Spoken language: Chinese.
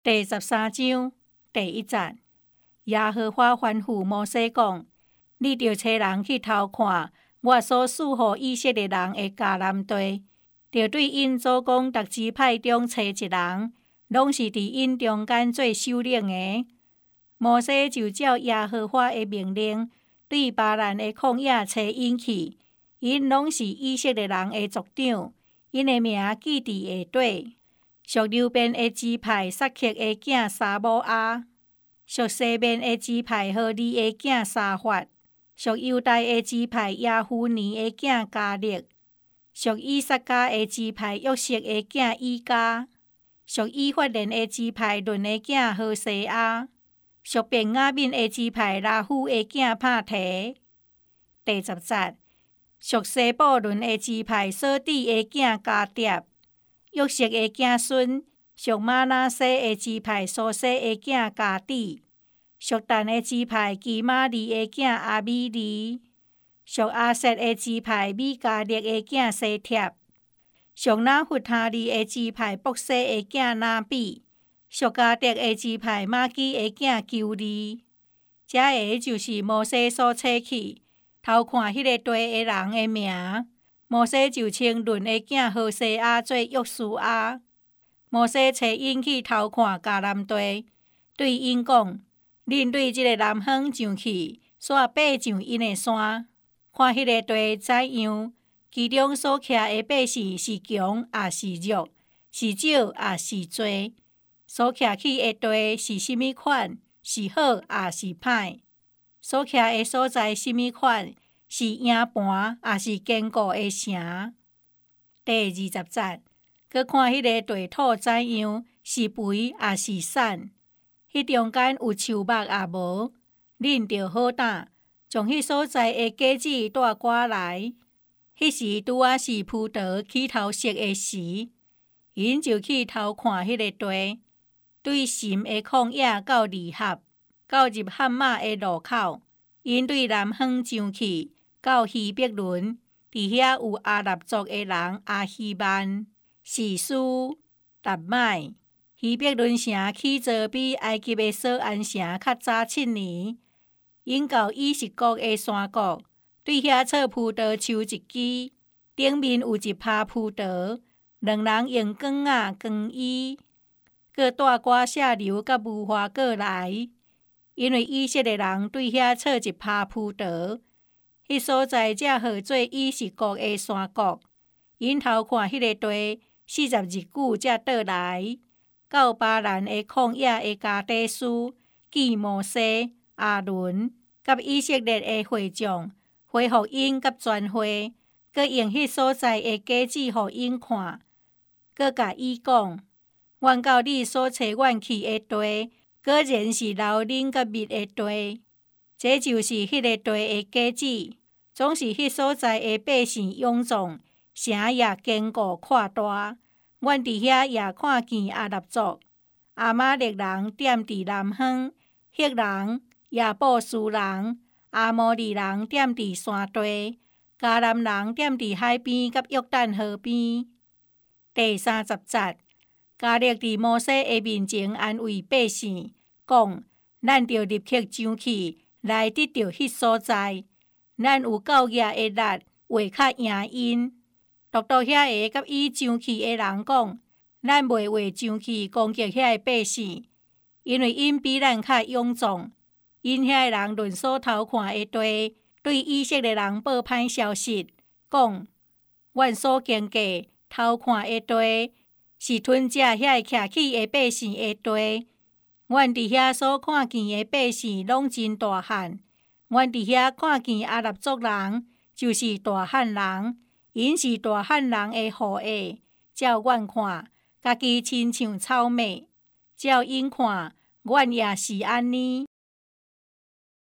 第13章第1節，耶和華吩咐摩西講：你著找人去偷看我所賜予以色列人的迦南地，著對因祖公逐支派中找一人，攏是佇因中間做首領的。摩西就照耶和華的命令，對巴蘭的曠野找因去，因攏是以色列人的族長，因的名記佇下底。屬流便的支派撒克的囝沙摩亞，屬西面的支派何利的囝沙法，屬猶大的支派耶夫尼的囝迦勒，屬以薩迦的支派約瑟的囝以加，屬以法蓮的支派倫的囝何西阿，屬便雅憫的支派拉夫的囝帕提。第10節，屬西布倫的支派所底的囝迦碟，約瑟的子孫，屬瑪拿西的支派蘇西的囝迦底，屬但的支派基瑪利的囝阿米利，屬阿瑟的支派米迦勒的囝西帖，屬拿弗他利的支派卜西的囝拿比，屬迦得的支派瑪基的囝糾利。這個就是摩西所找去偷看迄個地的人的名。摩西就稱倫的囝何西阿做約書亞。摩西找因去偷看迦南地，對因講：恁對這個南方上去，煞爬上因的山，看迄個地怎樣？其中所徛的百姓是強也是弱，是少也是多。所徛去的地是甚物款？是好也是歹？所徛的所在甚物款？是營盤也是堅固的城。第20節，閣看迄個地土怎樣？是肥也是瘦？迄中間有樹木也無？恁著好膽，將迄所在的果子帶趕來。迄時拄仔是葡萄起頭熟的時，因就去偷看迄個地，對神的曠野到利合，到入漢馬的路口，因對南方上去。到希伯倫，佇遐有阿納族的人阿希曼、士蘇、達麥。希伯倫城起造比埃及的索安城較早7年。因到以實國的山谷，對遐採葡萄樹一枝，頂面有一耙葡萄，兩人用管仔扛伊，閣帶寡石榴甲無花果來，因為以色列人對遐採一耙葡萄。迄所在才號做以實國的山谷。因偷看迄個地40日久才倒來，到巴蘭的曠野的加低斯，見摩西、亞倫甲以色列的會眾，回復因甲全會，閣用迄所在的果子互因看，閣甲伊講：阮到你所找阮去的地，果然是流奶甲蜜的地。這就是迄個地的果子。總是迄所在的百姓勇壯，城也堅固闊大。阮佇遐也看見阿納族、亞瑪力人踮佇南方，赫人、亞布斯人、阿摩利人踮佇山地，迦南人踮佇海邊甲約旦河邊。第30節，迦勒佇摩西的面前安慰百姓，講：咱著立刻上去，來得到迄所在。咱有夠額的力，會較贏因。獨遐個甲伊上去的人講：咱袂話上去攻擊遐個百姓，因為因比咱較勇壯。因遐個人論所偷看的地，對以色列人報歹消息，講：阮所經過偷看的地，是吞食遐個徛起的百姓的地。阮佇遐所看見的百姓攏真大漢。阮佇遐看見阿納族人，就是大漢人，因是大漢人的後裔。照阮看，家己親像草莓；照因看，阮也是安尼。